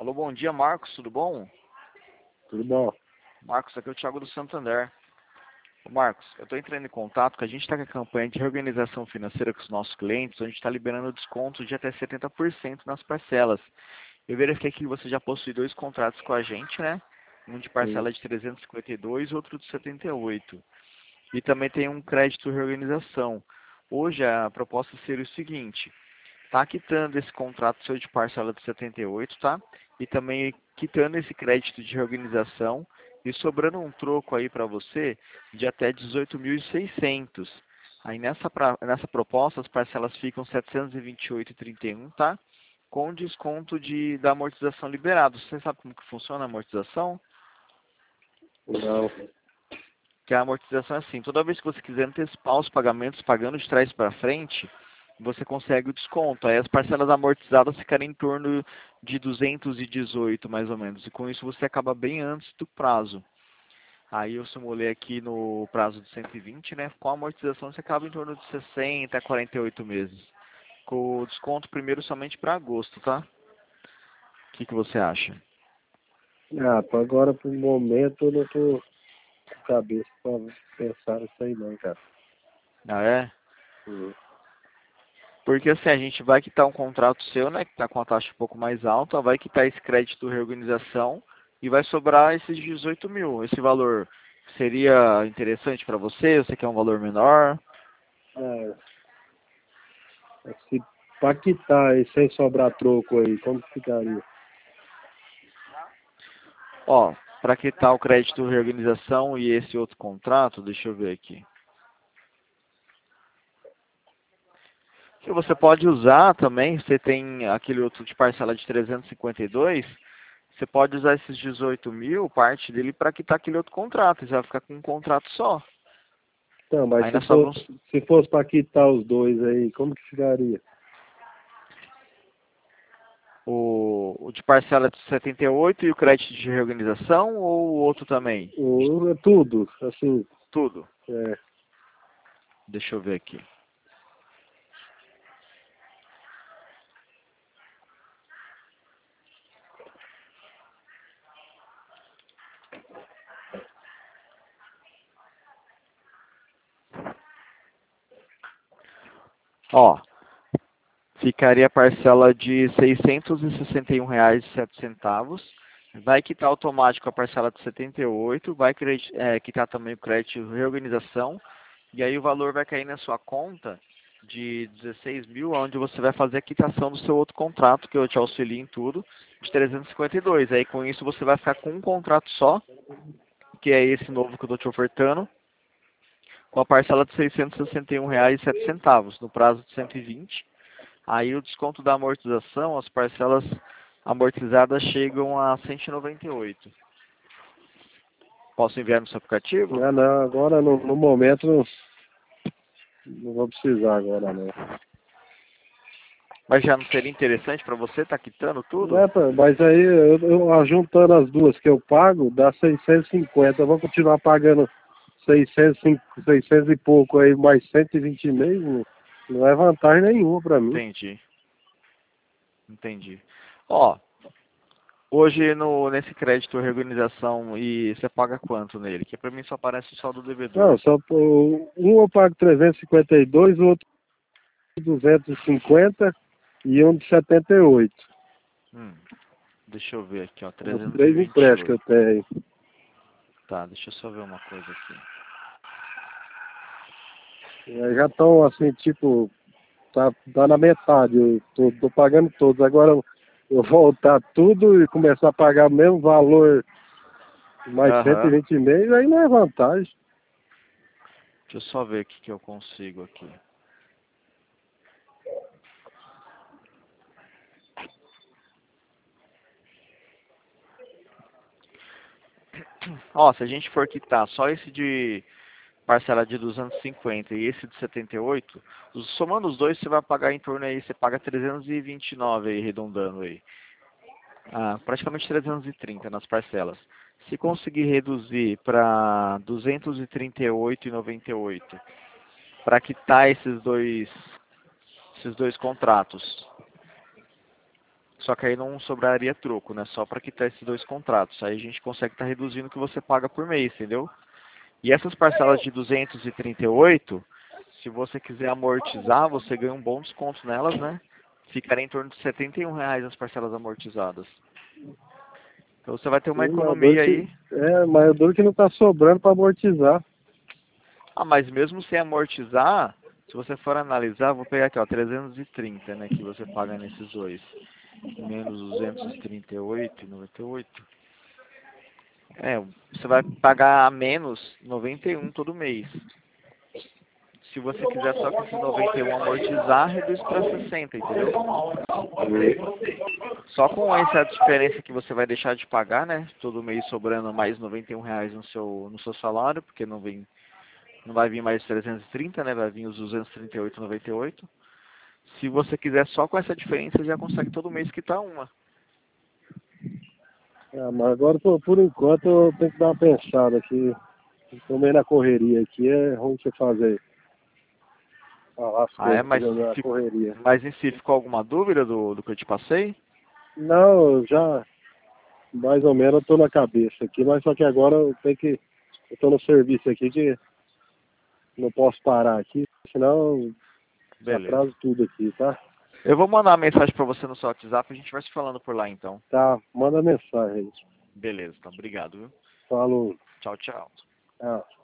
Alô, bom dia, Marcos, tudo bom? Tudo bom? Marcos, aqui é o Thiago do Santander. Ô, Marcos, eu estou entrando em contato que a gente está com a campanha de reorganização financeira com os nossos clientes, onde a gente está liberando desconto de até 70% nas parcelas. Eu verifiquei que você já possui dois contratos com a gente, né? Um de Sim. parcela de 352 e outro de 78. E também tem um crédito reorganização. Hoje a proposta seria o seguinte: tá quitando esse contrato seu de parcela de 78, tá? E também quitando esse crédito de reorganização e sobrando um troco aí para você de até 18.600. Aí nessa proposta as parcelas ficam 728,31, tá? Com desconto da amortização liberado. Você sabe como que funciona a amortização? Não. Que a amortização é assim: toda vez que você quiser antecipar os pagamentos pagando de trás para frente, você consegue o desconto. Aí as parcelas amortizadas ficarem em torno de 218 mais ou menos. E com isso você acaba bem antes do prazo. Aí eu simulei aqui no prazo de 120, né? Com a amortização você acaba em torno de 60 a 48 meses. Com o desconto primeiro somente para agosto, tá? O que você acha? Agora, pro momento, eu não tô com cabeça pra pensar nisso aí não, cara. Ah, é? Uhum. Porque assim, a gente vai quitar um contrato seu, né, que está com a taxa um pouco mais alta, vai quitar esse crédito de reorganização e vai sobrar esses 18 mil. Esse valor seria interessante para você? Você quer um valor menor? É, se pra quitar e sem sobrar troco aí, como que ficaria? Ó, para quitar o crédito de reorganização e esse outro contrato, deixa eu ver aqui. Que você pode usar também, você tem aquele outro de parcela de 352, você pode usar esses 18 mil, parte dele, para quitar aquele outro contrato. Você vai ficar com um contrato só. Então, mas Ainda sobra uns. se fosse pra quitar os dois aí, como que ficaria? O de parcela de 78 e o crédito de reorganização ou o outro também? Tudo, assim, Tudo. é, Deixa eu ver aqui. Ó, ficaria a parcela de R$ 661,07. Vai quitar automático a parcela de 78, vai quitar também o crédito de reorganização, e aí o valor vai cair na sua conta de 16 mil, onde você vai fazer a quitação do seu outro contrato, que eu te auxilio em tudo, de 352. Aí com isso você vai ficar com um contrato só, que é esse novo que eu estou te ofertando, com a parcela de R$ 661,07, no prazo de 120. Aí o desconto da amortização, as parcelas amortizadas chegam a 198. Posso enviar no seu aplicativo? não, agora no momento não vou precisar agora não. Mas já não seria interessante para você estar quitando tudo? É, mas aí eu juntando as duas que eu pago, dá 650. Eu vou continuar pagando 600 e pouco aí, mais 120 mesmo. Não é vantagem nenhuma pra mim. Entendi, entendi. Ó, hoje nesse crédito reorganização e você paga quanto nele? Que para mim só aparece só do Não, devedor. só um eu pago 352, o outro 250 e um de 78. Hum, deixa eu ver aqui, ó, Os três empréstimos que eu 328. tenho. Tá, deixa eu só ver uma coisa aqui. Já estão assim, tipo, tá na metade. Eu tô pagando todos. Agora eu voltar tudo e começar a pagar o mesmo valor, mais Aham. 120 mês, aí não é vantagem. Deixa eu só ver o que eu consigo aqui. Ó, se a gente for quitar só esse de parcela de 250 e esse de 78, somando os dois você vai pagar em torno aí, você paga 329 aí, arredondando aí. Ah, praticamente 330 nas parcelas. Se conseguir reduzir para 238,98 para quitar esses dois contratos, Só que aí não sobraria troco, né? Só para quitar esses dois contratos. Aí a gente consegue estar reduzindo o que você paga por mês, entendeu? E essas parcelas de 238, se você quiser amortizar, você ganha um bom desconto nelas, né? Ficaria em torno de R$ 71 as parcelas amortizadas. Então você vai ter uma Sim, mas duro economia aí. mas é duro que não tá sobrando para amortizar. Ah, mas mesmo sem amortizar, se você for analisar, vou pegar aqui, ó, 330, né, que você paga nesses dois. Menos 238,98. É, você vai pagar a menos 91 todo mês. Se você quiser só com esses 91 amortizar, reduz para 60, entendeu? Só com essa diferença que você vai deixar de pagar, né? Todo mês sobrando mais R$ 91 no seu salário, porque não vai vir mais 330, né? Vai vir os 238,98. Se você quiser só com essa diferença, já consegue todo mês quitar uma. Mas agora, por enquanto, eu tenho que dar uma pensada aqui. Estou meio na correria aqui, é ruim você fazer as Ah, é? coisas que eu na correria. Mas em si ficou alguma dúvida do que eu te passei? Não, eu já mais ou menos eu tô na cabeça aqui, mas só que agora eu tô no serviço aqui que não posso parar aqui, senão Beleza. atraso tudo aqui, tá? Eu vou mandar uma mensagem para você no seu WhatsApp, a gente vai se falando por lá então. Tá, manda mensagem aí. Beleza, tá. Obrigado, viu? Falou. Tchau, tchau. Tchau.